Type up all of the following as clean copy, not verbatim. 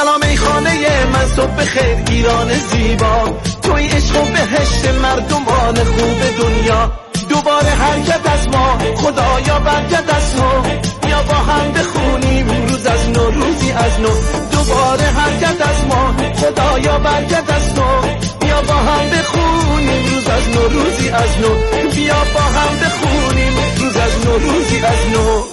سلام ای خانه من صبح خیر ایران زیبا، توی عشق و بهشت مردمان خوب دنیا. دوباره حرکت از ما خدایا برکت از تو، بیا با هم بخونیم روز از نو روزی از نو. دوباره حرکت از ما خدایا برکت از تو، بیا با هم بخونیم روز از نو روزی از نو. بیا با هم بخونیم روز از نو روزی از نو.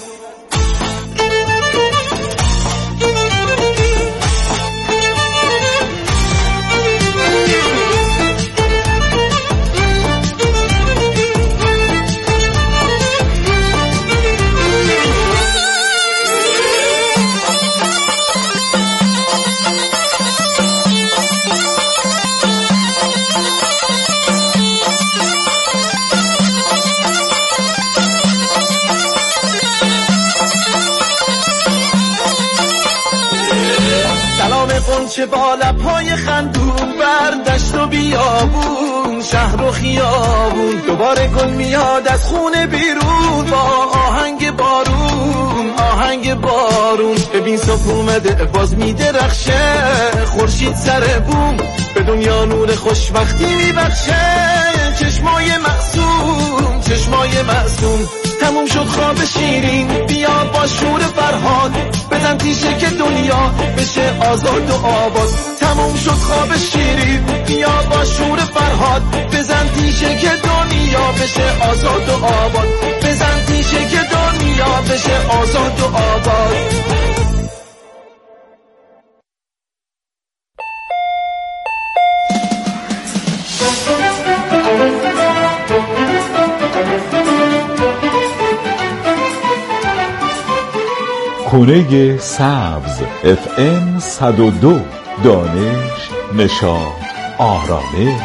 چه با لب‌های خندون بر دشت و بیابون، شهر و خیابون. دوباره گل میاد از خونه بیرون با آهنگ بارون، آهنگ بارون. ببین صبح اومده باز میدرخشه، خورشید سر بوم به دنیا نور خوشبختی میبخشه. چشمای معصوم، چشمای معصوم. تموم شد خواب شیرین، بیا با شور فرهاد بزن تیشه که دنیا بشه آزاد و آباد. تموم شد خواب شیرین، بیا با شور فرهاد بزن تیشه که دنیا بشه آزاد و آباد. بزن تیشه که دنیا بشه آزاد و آباد. خونه سبز FM 102. دانش، نشاط، آرامش.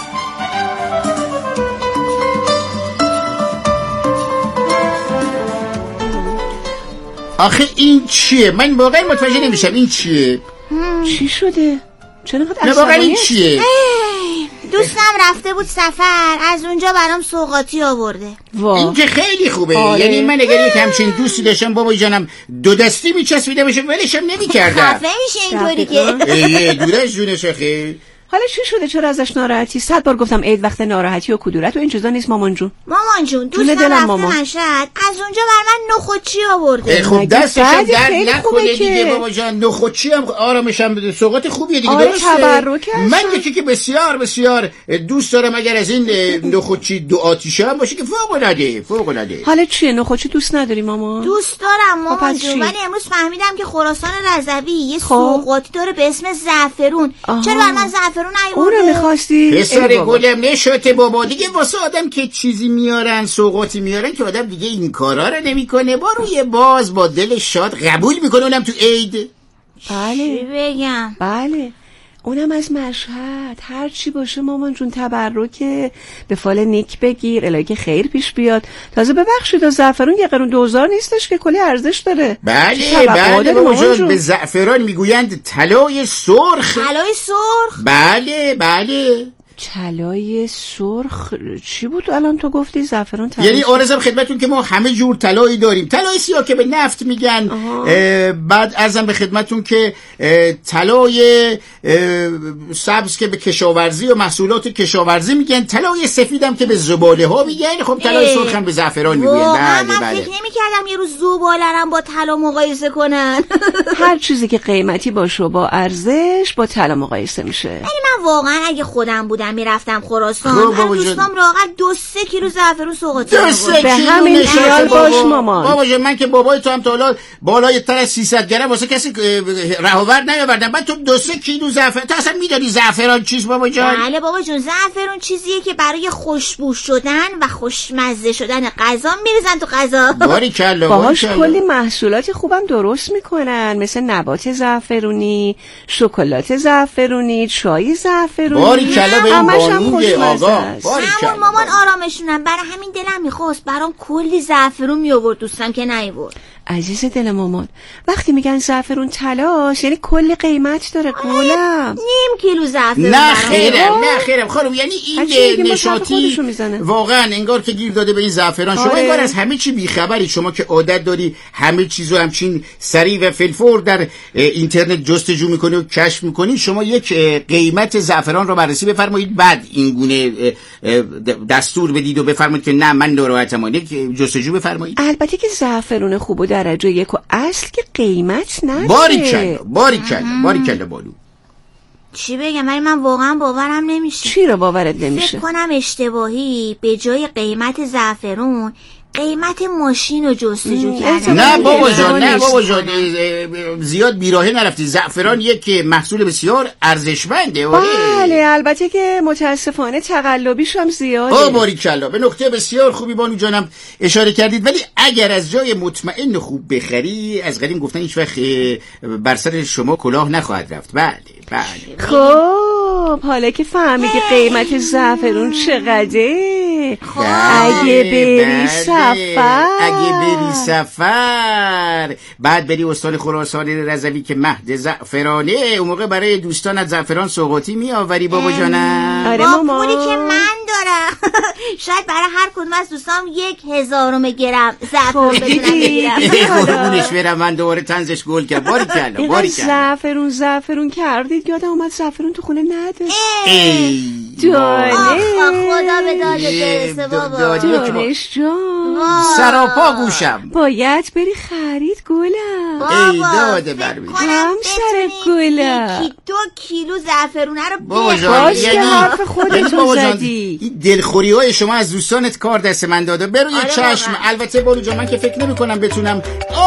آخه این چیه؟ من واقعا متوجه نمیشم این چیه؟ چی شده؟ چرا نه واقعا این چیه؟ دوستم رفته بود سفر، از اونجا برام سوغاتی آورده. این که خیلی خوبه. یعنی من اگر یک همچین دوستی داشتم بابا جانم دو دستی میچسبیده بشه ولشم نمیکردم. خفه میشه اینطوری که دورش جونش خیر. حالا چی شده؟ چرا ازش ناراحتی؟ 100 بار گفتم عید وقت ناراحتی و کدورت و این چیزا نیست مامان جون. مامان جون دوستم رفته مشهد، از اونجا بر من نخودچی آورده. خب دستشم درد نکنه دیگه بابا جان. نخودچی هم آرامشم بده، سوغات خوبیه دیگه. درسته من یکی که بسیار بسیار دوست دارم اگر از این نخودچی دو آتیشه هم باشه که فوق العاده فوق العاده. حالا چیه نخودچی دوست نداری مامان؟ دوست دارم مامان جون، ولی امروز فهمیدم که خراسان رضوی یه سوغاتی داره به اسم زعفرون. چرا بر من زعفرون اونو میخواستی؟ پسر گلم نشاته بابا دیگه. واسه آدم که چیزی میارن سوغاتی میارن که آدم دیگه این کارا رو نمیکنه، با روی باز با دل شاد قبول میکنه، اونم تو عید. بله بگم بله اونم از مشهد. هر چی باشه مامان جون تبرکه، به فال نیک بگیر الهی که خیر پیش بیاد. تازه ببخشید زعفرون یه قرون 2000 نیستش که کلی ارزش داره. بله بله مامان جون. به زعفران میگویند طلای سرخ. طلای سرخ؟ بله بله. طلای سرخ چی بود الان تو گفتی؟ زعفران طلای یعنی عرضم خدمتون که ما همه جور طلایی داریم. طلای سیاه که به نفت میگن. بعد عرضم به خدمتون که طلای سبز که به کشاورزی و محصولات کشاورزی میگن. طلای سفیدم که به زباله ها میگن. خب طلای سرخ هم به زعفران میگن. بله من فکر نمی‌کردم یه روز زباله هم با طلا مقایسه کنن. هر چیزی که قیمتی باشه و با ارزش با طلا مقایسه میشه. یعنی من واقعا اگه خودم بودم میرفتم خراسان، از دوستام راحت 2-3 کیلو زعفرون سوغاتی به همین خیال باش مامان. بابا جان من که بابای تو هم تا حالا بالای تر از 300 گرم واسه کسی رهاور نیاوردم. بعد تو 2-3 کیلو زعفران، تو اصلا میدونی زعفران چیز بابا جان؟ بله بابا جون، زعفران چیزیه که برای خوشبو شدن و خوشمزه شدن غذا میریزن تو غذا. باریکلا. باهاش کلی محصولات خوبم درست میکنن، مثل نبات زعفرونی، شکلات زعفرونی، چای زعفرونی. باریکلا به این بانوی آقا. همون مامان آرامشونم. برای همین دلم میخواست برام کلی زعفرون میآورد، دوستم که نیورد. عزیز دل مامان، وقتی میگن زعفرون طلاست یعنی کلی قیمت داره گلم. نیم کیلو زعفرون. نه خیرم خانم، یعنی این نشاطی واقعا انگار که گیر داده به این زعفران. شما انگار از همه چی بیخبری، شما که عادت داری همه چیزو همچین سریع و فلفور در اینترنت جستجو میکنی و کشف میکنی. شما یک قیمت زعفران رو بررسی بفرمایید، بعد این گونه دستور بدید و بفرمایید که نه من ناراحتم، یک جستجو بفرمایید. البته که زعفرون خوب و درجه یک و اصل که قیمت نداره. باریکلا بالو. چی بگم، ولی من واقعا باورم نمیشه. چی رو باورت نمیشه؟ فکر کنم اشتباهی به جای قیمت زعفرون قیمت ماشین رو جستجو کردم. نه بابا جان زیاد بیراهه نرفتی. زعفران یک محصول بسیار ارزشمنده. بله البته که متاسفانه تقلبیش هم زیاده. باریکلا، به نکته بسیار خوبی بانو جانم اشاره کردید. ولی اگر از جای مطمئن خوب بخری، از قدیم گفتن هیچ وقت بر سر شما کلاه نخواهد رفت. بله. خب حالا که فهمیدی قیمت زعفرون چقدره، اگه بری سفر بعد بری استان خراسان رضوی که مهد زعفرانه، اون موقع برای دوستانت زعفران سوغاتی میآوری بابا جانم. آره ماما، پولی که من دارم شاید برای هر کدوم از دوستام 1000 گرم زعفران بتونم بگیرم. قربونش برم، من دوباره طنزش گل کرد. باریکلا. زعفرون کردید یادم اومد زعفرون تو خونه نداره. دانش خدا به دادت برسه بابا. دانش جان سراپا گوشم، باید بری خرید گلم. ای داده برمی هم سر گلم 2 کیلو زعفرونه رو بابا جان. باش که حرف خودتو زدی. این دلخوری های شما از دوستانت کار دست من داده. برو یه چشم. البته بابا جان من که فکر نمی کنم بتونم.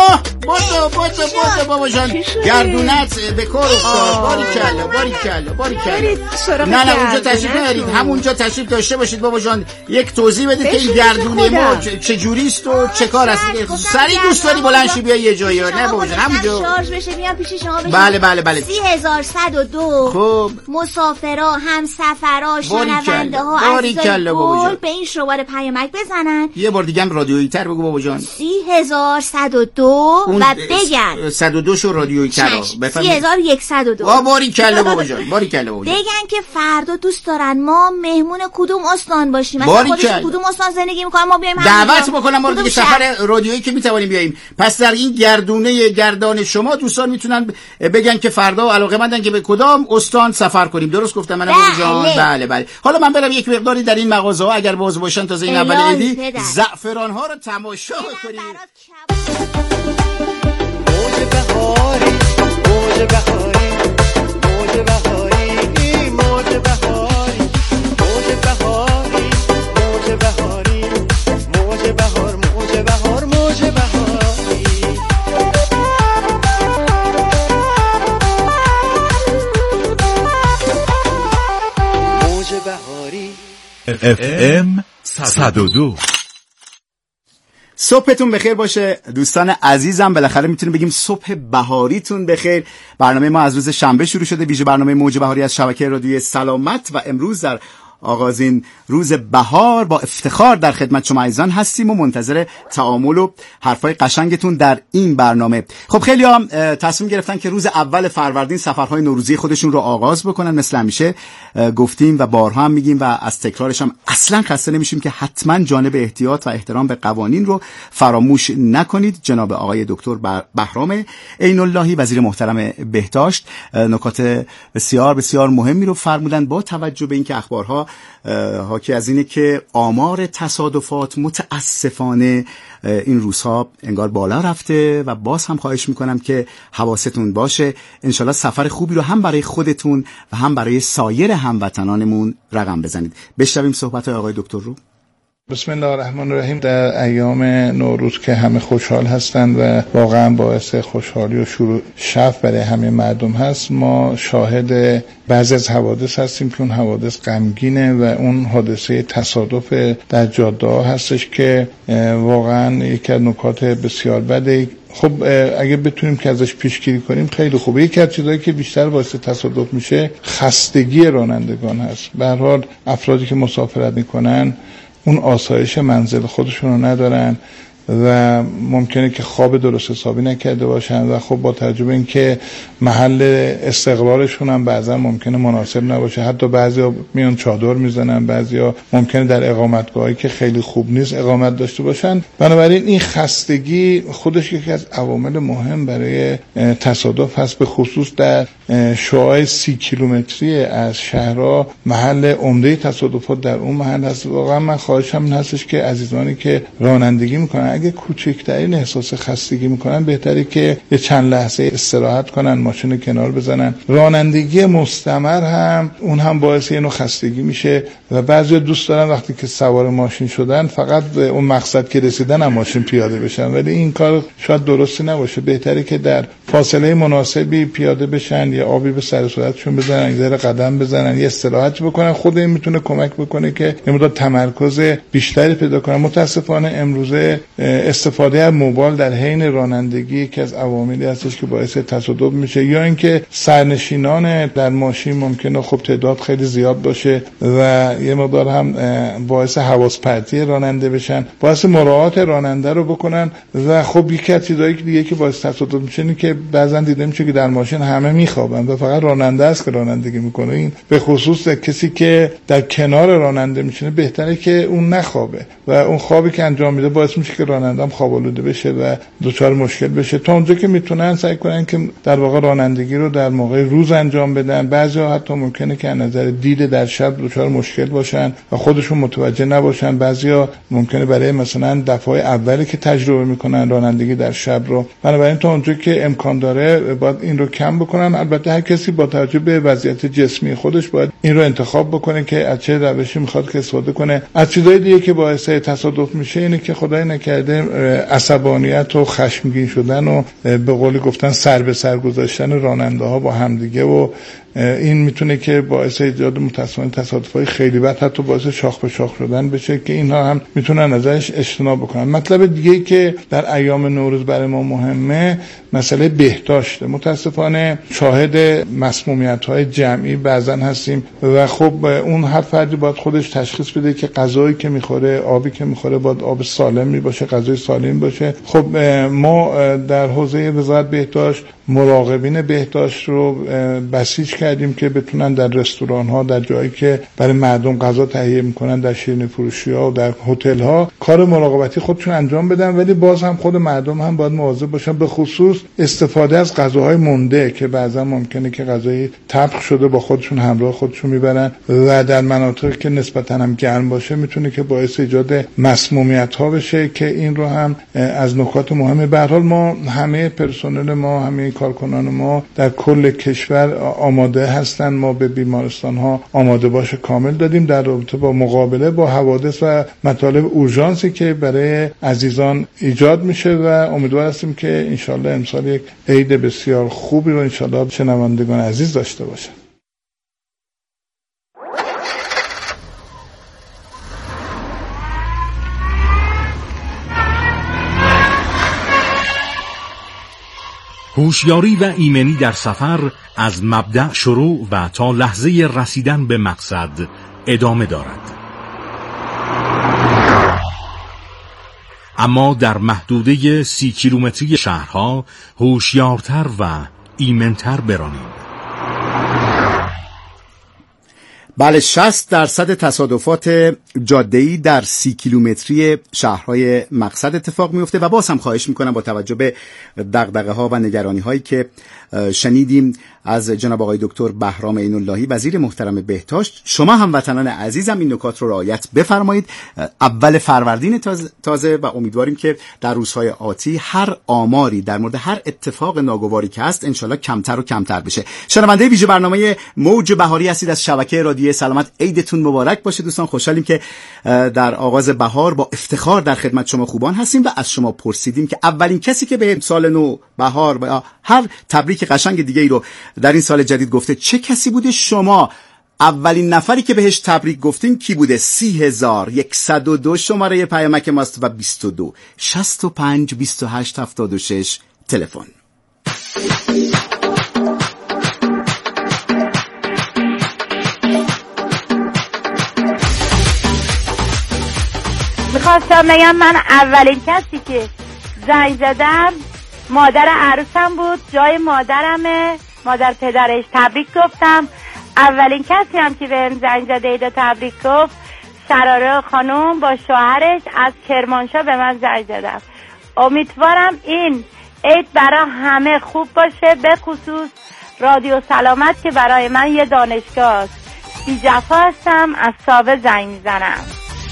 بازو بابا جان، گردونت به کار افتاد. باریکلا. نه اونجا تشریف ندارید، همونجا تشریف داشته باشید بابا جان. یک توضیح بدید که این گردونه ما چه جوریست و چه کار است. سریع دوست داری بلند شی بیا یه جایی. نه بابا جان همونجا شارژ بشه میام پیش شما بشین. بله 30102. خب مسافرا، همسفرا، شنونده ها از به این شماره پیامک بزنن. یه بار دیگه هم رادیویی تر بگو بابا جان. 30102 و بگن 102 شو رادیویی تر بفرمایید. 3102. باریکلا بابا جان. بگن که فردا دوست دارن ما مهمون کدوم استان باشیم. مثلا خودشون کدوم استان زندگی میکنن ما بیایم دعوت بکنم ما دیگه سفر رادیویی که میتوانیم بیاییم. پس در این گردونه گردان شما دوستان میتونن بگن که فردا علاقه‌مندن که به کدام استان سفر کنیم. درست گفتم من بابا جان؟ بله. حالا من برم یک مقداری در این مغازه ها اگر باز باشن تا این اول عیدی زعفران ها رو تماشا کنیم. موج بهاری FM 102. صبحتون بخیر باشه دوستان عزیزم. بالاخره میتونیم بگیم صبح بهاریتون بخیر. برنامه ما از روز شنبه شروع شده، ویژه برنامه موج بهاری از شبکه رادیوی سلامت و امروز در آغازین روز بهار با افتخار در خدمت شما عزیزان هستیم و منتظر تعامل و حرفای قشنگتون در این برنامه. خب خیلی هم تصمیم گرفتن که روز اول فروردین سفرهای نوروزی خودشون رو آغاز بکنن. مثل همیشه گفتیم و بارها هم میگیم و از تکرارش هم اصلا خسته نمیشیم که حتما جانب احتیاط و احترام به قوانین رو فراموش نکنید. جناب آقای دکتر بهرام عین اللهی وزیر محترم بهداشت نکات بسیار بسیار مهمی رو فرمودن با توجه به اینکه اخبارها حاکی از اینه که آمار تصادفات متاسفانه این روزها انگار بالا رفته و باز هم خواهش میکنم که حواستون باشه. انشالله سفر خوبی رو هم برای خودتون و هم برای سایر هموطنانمون رقم بزنید. بشنویم صحبت آقای دکتر رو. بسم الله الرحمن الرحیم. در ایام نوروز که همه خوشحال هستند و واقعا باعث خوشحالی و شروع شف برای همه مردم هست، ما شاهد بعضی از حوادث هستیم که اون حوادث غمگینه و اون حادثه تصادف در جاده ها هستش که واقعا یکی از نکات بسیار بده. خب اگه بتونیم که ازش پیشگیری کنیم خیلی خوبه. یکی از چیزایی که بیشتر باعث تصادف میشه خستگی رانندگان هست. به هر حال افرادی که مسافرت میکنن اون آسایش منزل خودشون رو ندارن و ممکنه که خواب درست حسابی نکرده باشن و خب با توجه به اینکه محل استقرارشون هم بعضا ممکنه مناسب نباشه، حتی بعضیا میان چادر میزنن، بعضیا ممکنه در اقامتگاهی که خیلی خوب نیست اقامت داشته باشن. بنابراین این خستگی خودش یکی از عوامل مهم برای تصادف هست، به خصوص در شعاع 30 کیلومتری از شهرها محل عمده تصادفات در اون محل هست. واقعا من خواهشم این هستش که عزیزانی که رانندگی میکنن اگه کوچکترین احساس خستگی میکنن بهتره که یه چند لحظه استراحت کنن، ماشین کنار بزنن. رانندگی مستمر هم اون هم باعث اینو خستگی میشه و بعضی دوست دارن وقتی که سوار ماشین شدن فقط به اون مقصد که رسیدن هم ماشین پیاده بشن، ولی این کار شاید درستی نباشه. بهتره که در فاصله مناسبی پیاده بشن، یه آبی به سر و صورتشون بزنن، یه ذره قدم بزنن، یه استراحت بکنن. خود این میتونه کمک بکنه که یه مقدار تمرکز بیشتری پیدا کنن. متاسفانه امروزه استفاده از موبایل در حین رانندگی که از عواملی هستش که باعث تصادف میشه، یا اینکه سرنشینان در ماشین ممکنه خب تعداد خیلی زیاد باشه و یه مقدار هم باعث حواس پرتی راننده بشن، باعث مراعات راننده رو بکنن. و خب یکی از چیزایی دیگه که باعث تصادف میشه اینه که بعضا دیده میشه که در ماشین همه میخوابن و فقط راننده است که رانندگی میکنه. این به خصوص کسی که در کنار راننده میشینه بهتره که اون نخوابه و اون خوابی که انجام میده باعث میشه که راننده هم خواب‌آلوده بشه و دچار مشکل بشه. تا اونجا که میتونن سعی کنن که در واقع رانندگی رو در موقع روز انجام بدن. بعضیا حتی ممکنه که از نظر دید در شب دچار مشکل باشن و خودشون متوجه نباشن. بعضیا ممکنه برای مثلا دفعه اولی که تجربه میکنن رانندگی در شب رو، بنابراین تا اونجا که امکان داره باید این رو کم بکنن. البته هر کسی با توجه به وضعیت جسمی خودش باید این رو انتخاب بکنه که از چه روشی میخواد که استفاده کنه. از چیزای دیگه که باعث تصادف میشه اینه که خدای نکرده عصبانیت و خشمگین شدن و به قولی گفتن سر به سر گذاشتن راننده ها با همدیگه و این میتونه که باعث ایجاد متأسفانه تصادفات خیلی بد، حتی باعث شاخ به شاخ شدن بشه که اینها هم میتونن ازش اجتناب بکنن. مطلب دیگه‌ای که در ایام نوروز برای ما مهمه مسئله بهداشت. متاسفانه شاهد مسمومیت‌های جمعی بعضن هستیم و خب اون هر فردی باید خودش تشخیص بده که غذایی که میخوره، آبی که میخوره باید آب سالمی باشه، غذای سالم باشه. خب ما در حوزه وزارت بهداشت مراقبین بهداشت رو بسیج کردیم که بتونن در رستوران ها، در جایی که برای مردم غذا تهیه میکنن، در شیرینی فروشی ها و در هتل ها کار مراقبتی خودشون انجام بدن. ولی باز هم خود مردم هم باید مواظب باشن، به خصوص استفاده از غذاهای مونده که بعضا ممکنه که غذای طبخ شده با خودشون همراه خودشون میبرن و در مناطقی که نسبتا هم گرم باشه میتونه که باعث ایجاد مسمومیت ها بشه که این رو هم از نکات مهمه. به هر حال ما همه پرسنل ما، همه کارکنان ما در کل کشور آماده هستن. ما به بیمارستان ها آماده باش کامل دادیم در رابطه با مقابله با حوادث و مطالب اورژانسی که برای عزیزان ایجاد میشه و امیدوار هستیم که انشالله امسال یک عید بسیار خوبی رو انشالله شنوندگان عزیز داشته باشن. هوشیاری و ایمنی در سفر از مبدأ شروع و تا لحظه رسیدن به مقصد ادامه دارد. اما در محدوده 30 کیلومتری شهرها هوشیارتر و ایمن‌تر برانیم. بله، 60% تصادفات جاده‌ای در 30 کیلومتری شهرهای مقصد اتفاق میفته و باز هم خواهش میکنم با توجه به دغدغه‌ها و نگرانی‌هایی که شنیدیم از جناب آقای دکتر بهرام عین‌اللهی وزیر محترم بهداشت، شما هموطنان عزیزم این نکات رو رعایت بفرمایید. اول فروردین تازه و امیدواریم که در روزهای آتی هر آماری در مورد هر اتفاق ناگواری که هست انشالله کمتر و کمتر بشه. شنونده ویژه برنامه موج بهاری هستید از شبکه رادیویی سلامت. عیدتون مبارک باشه دوستان. خوشحالیم که در آغاز بهار با افتخار در خدمت شما خوبان هستیم و از شما پرسیدیم که اولین کسی که به سال نو، بهار و هر تبریک قشنگ دیگه ای رو در این سال جدید گفته چه کسی بوده؟ شما اولین نفری که بهش تبریک گفتین کی بوده؟ 30102 شماره پیامک ماست و 22 65 28 76 تلفن. خواستم بگم من اولین کسی که زنگ زدم مادر عروسم بود، جای مادرمه، مادر پدرش. تبریک گفتم. اولین کسی هم که بهم زنگ زده عید تبریک گفت سراره خانم با شوهرش از کرمانشاه به من زنگ زدم. امیدوارم این عید برای همه خوب باشه، به خصوص رادیو سلامت که برای من یه دانشگاه است. بی جفا هستم، از ساوه زنگ میزنم.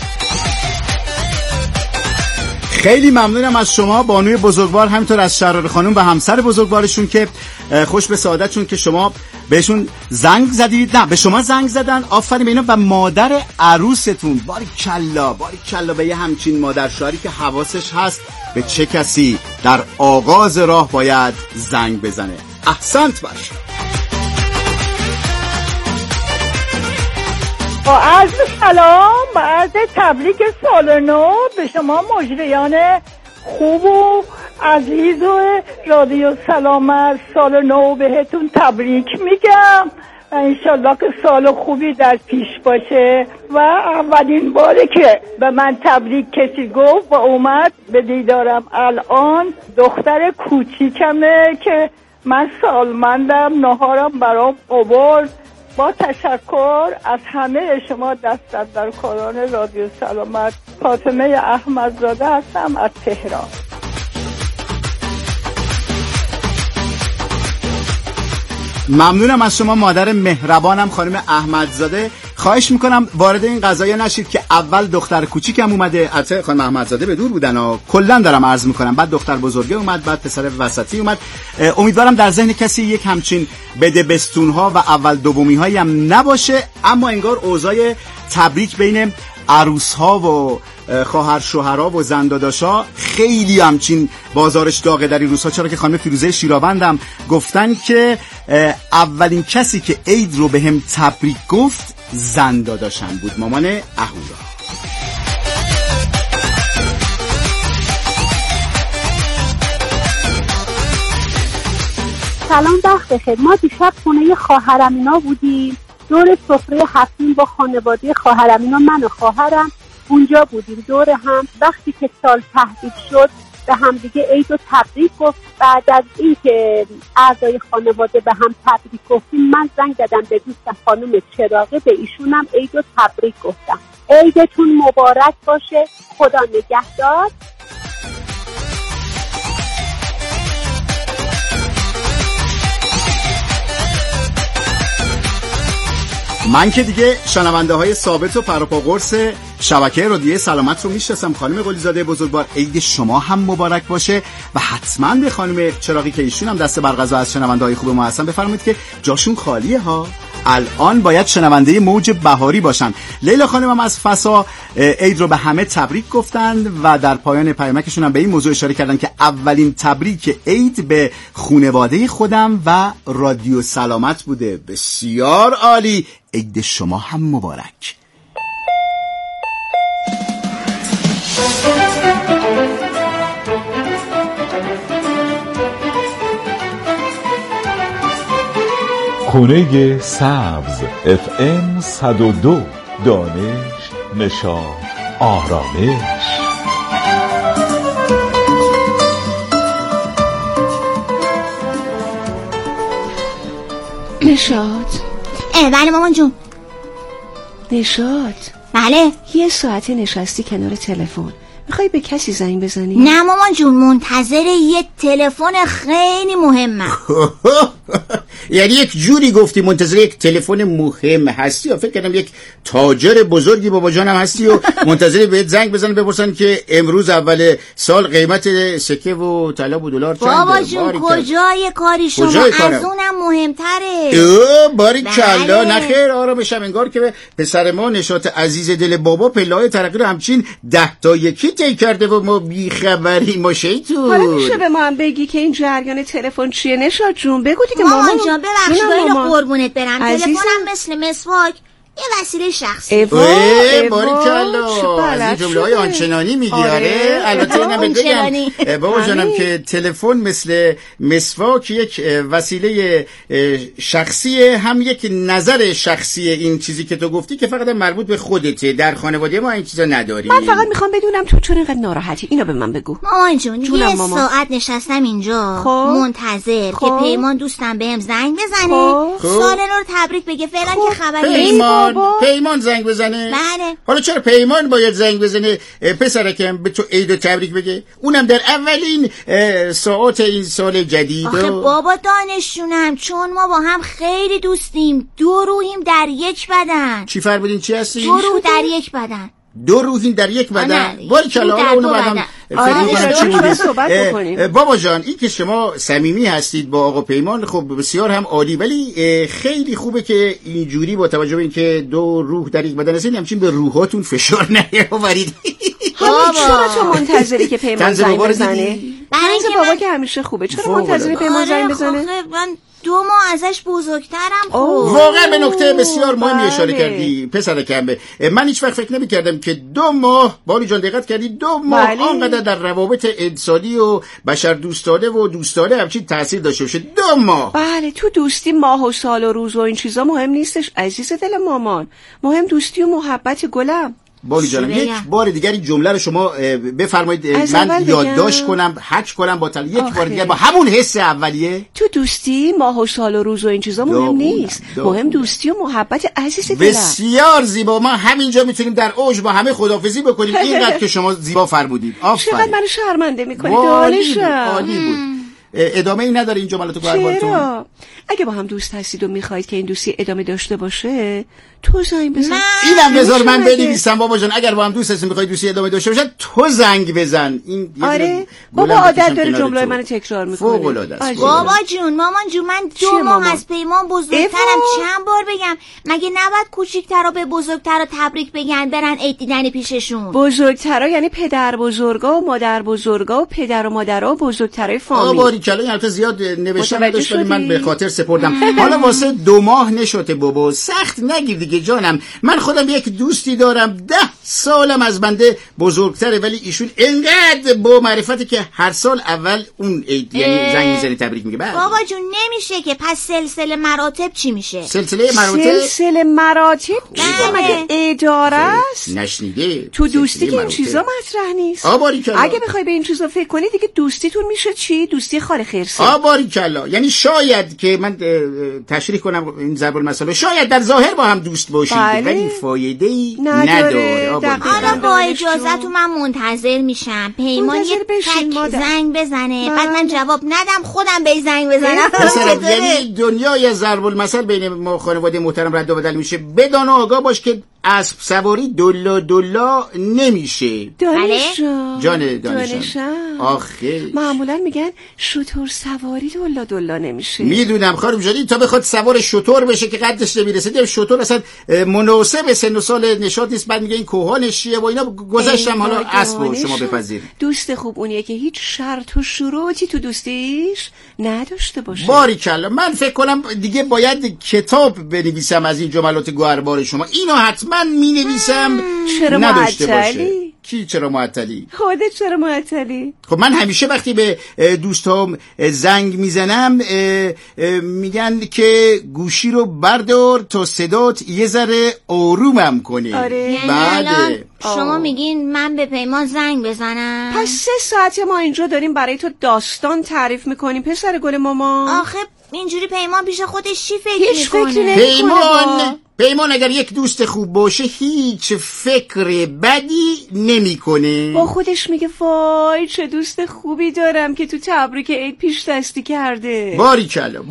خیلی ممنونم از شما بانوی بزرگوار، همینطور از شراره خانم و همسر بزرگوارشون که خوش به سعادتشون که شما بهشون زنگ زدید. نه، به شما زنگ زدن. آفرین به اینا. و مادر عروستون، باریکلا به یه همچین مادر شوهری که حواسش هست به چه کسی در آغاز راه باید زنگ بزنه. احسنت باش. با عرض سلام، با عرض تبریک سال نو به شما مجریان خوب و عزیز و رادیو سلامت، سال نو بهتون تبریک میگم. انشالله که سال خوبی در پیش باشه. و اولین باره که به من تبریک کسی گفت و اومد به دیدارم الان دختر کوچیکمه که من سالمندم، نهارم برام آورد. با تشکر از همه شما دست در کاران رادیو سلامت. فاطمه احمدزاده هستم از تهران. ممنونم از شما مادر مهربانم خانم احمدزاده. خواهش میکنم وارد این قضایا نشید که اول دختر کوچیکم اومده، البته خانم احمدزاده به دور بودن و کلا دارم عرض میکنم، بعد دختر بزرگه اومد، بعد پسر وسطی اومد. امیدوارم در ذهن کسی یک همچین بدبستون ها و اول دومی هایی هم نباشه. اما انگار اوضاع تبریک بین عروس ها و خواهر شوهرها و زنداداشا خیلی همچین بازارش داغه در این روزها، چرا که خانم فیروزه شیراوندم گفتن که اولین کسی که عید رو به هم تبریک گفت زنداداشم بود، مامان اهورا. سلام، وقت بخیر. ما دیشب خونه خواهرم اینا بودیم، دور سفره هفتیم با خانواده خواهرم اینا، من و خواهرم اونجا بودیم دور هم. وقتی که سال تحویل شد به هم دیگه عید و تبریک گفت. بعد از این که اعضای خانواده به هم تبریک گفتیم، من زنگ دادم به دوستم خانم چراغه، به ایشونم عید و تبریک گفتم. عیدتون مبارک باشه، خدا نگهدار. من که دیگه شنونده های ثابت و پروپا قرص شبکه رادیو سلامت رو میشناسم. خانم قلیزاده بزرگوار، عید شما هم مبارک باشه. و حتما به خانم چراغی که ایشون هم دست برغذا از شنونده های خوب ما هستن بفرمایید که جاشون خالیه ها، الان باید شنونده موج بهاری باشن. لیلا خانم هم از فسا عید رو به همه تبریک گفتند و در پایان پیامکشون هم به این موضوع اشاره کردن که اولین تبریک عید به خانواده خودم و رادیو سلامت بوده. بسیار عالی، عید شما هم مبارک. خونه سبز FM 102، دانش، نشاط، آرامش. نشاط. بله مامان جون. نشاط. بله. یه ساعت نشستی کنار تلفن، میخوای به کسی زنگ بزنی؟ نه مامان جون، منتظر یه تلفن خیلی مهمم. یعنی یک جوری گفتی منتظر یک تلفن مهم هستی یا فکر کردم یک تاجر بزرگی بابا جانم هستی و منتظر بهت زنگ بزنن بپرسن که امروز اول سال قیمت سکه و طلا و دلار چنده. بابا جون کجای کاری شما؟ از اونم مهمتره. باری کلا. نخیر، آرامشم. انگار که پسر ما نشاط عزیز دل بابا پله‌های ترقی رو همچین 10 تا یکی طی کرده و ما بیخبریم. ما شیطون. حالا میشه به ما هم بگی که این جریان تلفن چیه نشاط جون؟ بگو دیگه مامان جان. ببخشید اینو قربونت برم، تلفنم مثل مسواک یه وسیله شخصی. باریکلا از این جمله‌های آنچنانی میگیاره. البته اینم بگم بابا جانم که تلفن مثل مسواک یک وسیله شخصیه، هم یک نظر شخصیه. این چیزی که تو گفتی که فقط مربوط به خودته، در خانواده ما این چیزا نداریم. من فقط میخوام بدونم تو چون اینقدر ناراحتی، اینو به من بگو. مامان جون یه ساعت نشستم اینجا منتظر که پیمان دوستم بهم زنگ بزنه سال نو رو تبریک بگه. فعلا که خبری نیست. پیمان زنگ بزنه؟ بله. حالا چرا پیمان باید زنگ بزنه پسرکم به تو عید و تبریک بگه، اونم در اولین ساعات این سال جدید؟ آخه بابا دانشجونم، چون ما با هم خیلی دوستیم، 2 روحیم در یک بدن. چی فرمودین چی هستی؟ 2 روح در یک بدن. 2 روحین در یک بدن. باریکلا. حالا اونو بعدم بابا جان این که شما صمیمی هستید با آقا پیمان خب بسیار هم عالی، ولی خیلی خوبه که اینجوری با توجه به اینکه 2 روح در یک بدن هستین همچین به روحاتون فشار نیاورید. چرا تو منتظری که پیمان زنگ بزنه؟ طنز بابا که همیشه خوبه. چرا منتظری پیمان زنگ بزنه؟ من 2 ماه ازش بزرگترم. واقعا به نکته بسیار مهمی اشاره کردی پسرکم. من هیچ وقت فکر نمی‌کردم که 2 ماه باری جان دقت کردی 2 ماه آنقدر در روابط انسانی و بشر دوستانه و دوستانه همچین تاثیر داشته باشه. 2 ماه. بله تو دوستی ماه و سال و روز و این چیزا مهم نیستش عزیز دل مامان، مهم دوستی و محبت گلم. باری جانم یک بار دیگر این جمله رو شما بفرمایید من یادداشت کنم، حک کنم با یک بار دیگر با همون حس اولیه. تو دوستی ماه و سال و روز و این چیزا مهم نیست، مهم دوستی و محبت عزیز دلم. بسیار زیبا. ما همینجا میتونیم در اوج با همه خداحافظی بکنیم. اینقدر که شما زیبا فرمودید. آفرین. چقدر منو شرمنده میکنی دانشم. عالی بود. ادامه ای نداره این جملاتو گوهربارتون؟ اگه با هم دوست هستید و میخواید که این دوستی ادامه داشته باشه تو زنگ بزن. اینم بذار من بنویسم بابا جان. اگر با هم دوست هستید میخواید دوستی ادامه داشته باشه تو زنگ بزن. این آره بابا عادت داره جمله منو تکرار میکنه. فوق العاده است. بابا جون مامان جون من 2 ماه از پیمان بزرگترم. چند بار بگم مگه نباید کوچیک‌ترا به بزرگترا تبریک بگن برن عید دیدن پیششون؟ بزرگترا یعنی پدر بزرگا و مادر بزرگا و پدر و مادرها و بزرگترای فامیل. کلا البته زیاد نوشتم نداشت ولی من به خاطر سپردم. حالا واسه 2 ماه نشده بابا سخت نگیر دیگه جانم. من خودم یک دوستی دارم 10 سالم از بنده بزرگتره، ولی ایشون انقدر با معرفتی که هر سال اول اون یعنی زنگ میزنه تبریک میگه. بابا جون نمیشه که. پس سلسله مراتب چی میشه؟ سلسله مراتب مگه اداره است؟ نشنیده تو دوستی که این چیزا مطرح نیست. اگه بخوای به این چیزا فکر کنی دیگه دوستیتون میشه چی؟ دوستی خاله خیرسه. باریکلا. یعنی شاید که من تشریح کنم این ضرب المثل، شاید در ظاهر با هم دوست باشید ولی فایده‌ای نداره. حالا با اجازهتون من منتظر میشم پیمان یه تک زنگ بزنه بعد من جواب ندم خودم به زنگ بزنم. یعنی دنیای از ضرب المثل بین ما خانواده محترم رد و بدل میشه. بدان آگاه باش که اسب سواری دلا نمیشه. جان دانشم. آخه معمولا میگن شتر سواری دلا نمیشه. میدونم خانم جانی تا بخواد سوار شتر بشه که قدش نمیرسه. شتر اصلا مناسب سن و سال نشاط نیست. بعد میگه این کوهانش چیه و اینا. گذشتم حالا اسبو شما بپذیر. دوست خوب اونیه که هیچ شرط و شروطی تو دوستیش نداشته باشه. باریکلا. من فکر کنم دیگه باید کتاب بنویسم از این جملات گوهربار شما. اینو حتما مینویسم. چرا نداشته باشه. کی چرا معطلی؟ خودت چرا معطلی؟ خب من همیشه وقتی به دوستام زنگ میزنم میگن که گوشی رو بردار تا صدات یه ذره آرومم کنه. آره. بله. شما میگین من به پیمان زنگ بزنم؟ پس 3 ساعت ما اینجا داریم برای تو داستان تعریف میکنیم پسر گل مامان. آخه اینجوری پیمان پیش خودش چی فکر میکنه؟ پیمان اگر یک دوست خوب باشه هیچ فکر بدی نمیکنه. با خودش میگه وای چه دوست خوبی دارم که تو تبریک عید پیش دستی کرده. باریکلا.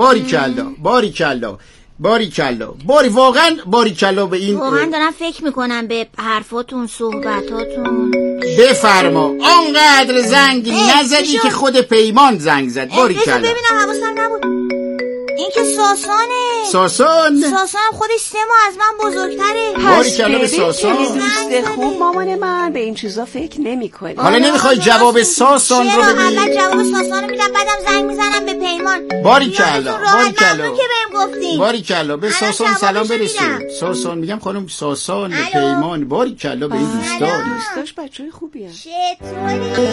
واقعا باریکلا به این. واقعا دارم فکر میکنم به حرفاتون صحبتاتون. بفرما. آنقدر زنگ نزدی که خود پیمان زنگ زد. باریکلا. ببینم حواسم نبود. این که ساسان خودش 3 ماه از من بزرگتره. باریکلا به ساسان. دوست خوب مامان من به این چیزا فکر نمی‌کنه. حالا نمیخوای جواب ساسان رو بدی؟ اول جواب ساسان رو میدم، بعدم زنگ میزنم به پیمان. باریکلا که بهم گفتین. باریکلا به ساسان سلام برسون. ساسان میگم خانم ساسان به پیمان. باریکلا به این دوستاش بچه‌ی خوبیه. چطوری؟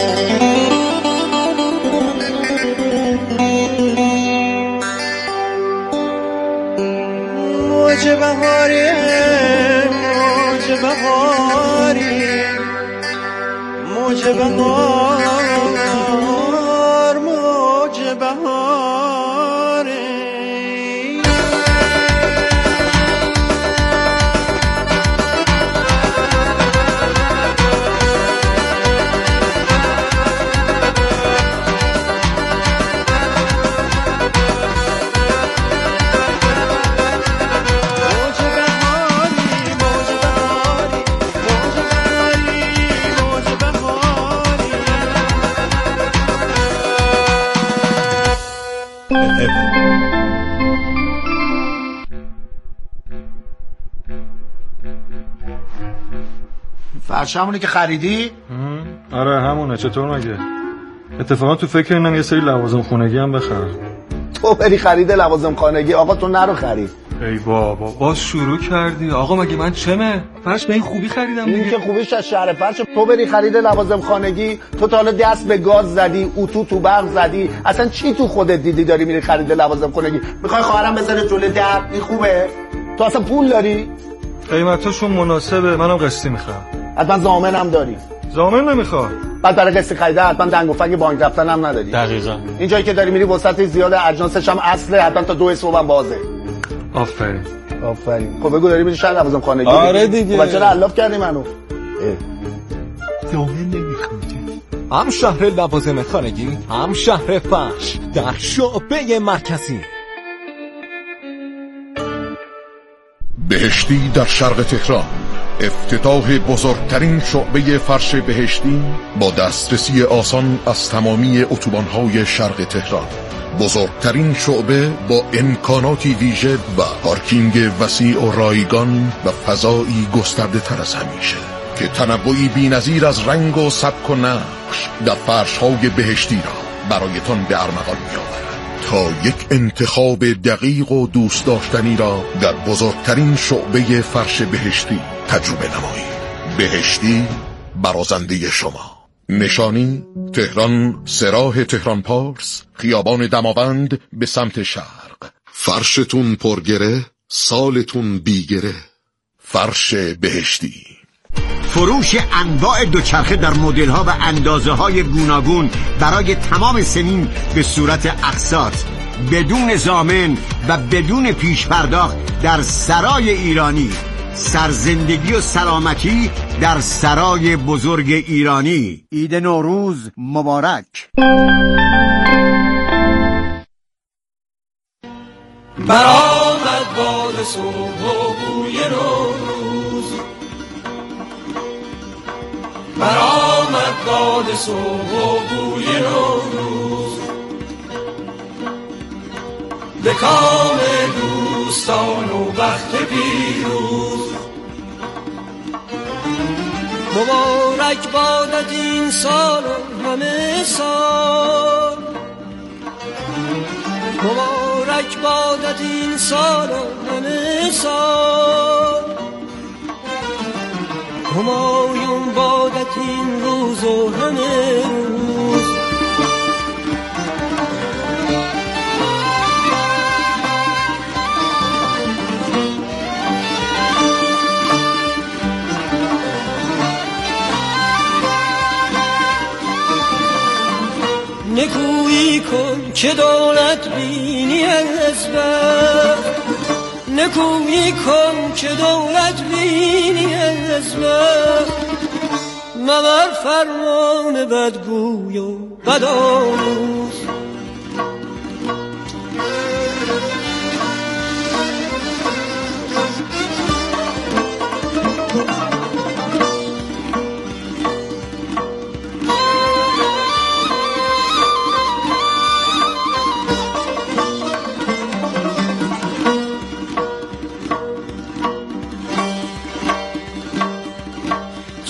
موج بهاری موج بهاری فرش همونه که خریدی؟ آره همونه. چطور مگه؟ اتفاقا تو فکر اینم یه سری لوازم خونگی هم بخرم. تو بری خرید لوازم خانگی؟ آقا تو نرو خرید. ای بابا باز شروع کردی. آقا مگه من چمه؟ فرش به این خوبی خریدم دیگه. این که خوبیش از شهر فرش. تو بری خرید لوازم خانگی، تو تا حالا دست به گاز زدی، اتو تو برق زدی، اصلا چی تو خودت دیدی داری میری خرید لوازم خانگی؟ میخوای خواهرم بذاره جلوی در؟ این خوبه؟ تو اصلا پول داری؟ قیمتاشون مناسبه، منم قسطی میخوام. حتما ضامنم داری؟ ضامن نمیخوام. بعد برای قسط خریده حتما دنگ و فنگ بانک رفتن هم نداری. دقیقاً. این جایی که داری میری وسط زیاد اجناسش هم اصله، حتما تا 2 صبح هم بازه. آفرین. خب بگو داری میری شهر لوازم خانگی؟ آره دیگه. خب چرا علاف کردی منو؟ ضامن نمیخوام. هم شهر لوازم خانگی، هم شهر فرش در شعبه مرکزی. بهشتی در شرق تهران، افتتاح بزرگترین شعبه فرش بهشتی با دسترسی آسان از تمامی اتوبان‌های شرق تهران. بزرگترین شعبه با امکاناتی ویژه و پارکینگ وسیع و رایگان و فضایی گسترده تر از همیشه که تنوعی بی‌نظیر از رنگ و سبک و نقش در فرش‌های بهشتی را برایتان به ارمغان می‌آورد تا یک انتخاب دقیق و دوست داشتنی را در بزرگترین شعبه فرش بهشتی تجربه نمایید. بهشتی برازنده شما. نشانی تهران، سراح تهران پارس، خیابان دماوند به سمت شرق. فرشتون پرگره، سالتون بیگره. فرش بهشتی. فروش انواع دوچرخه در مدل‌ها و اندازه‌های گوناگون برای تمام سنین به صورت اقساط، بدون ضامن و بدون پیش پرداخت در سرای ایرانی. سرزندگی و سلامتی در سرای بزرگ ایرانی. عید نوروز مبارک. برآمد باد صبح و بوی نوروز، برآمد باد صبح و بوی نوروز، به کام دوستان و وقت پیروز. مبارک بادت این سال و همه سال، مبارک بادت این سال و همه سال، همایون بادت این روز و همه روز. نکویی کن که دولت بینی از بخت، نکویی کن که دولت بینی از بخت، مبر فرمان بدگوی و بدآموز.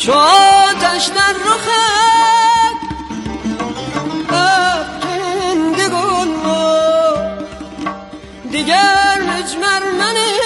چو آتش در رخت افکنده گل را دیگر مجمر منه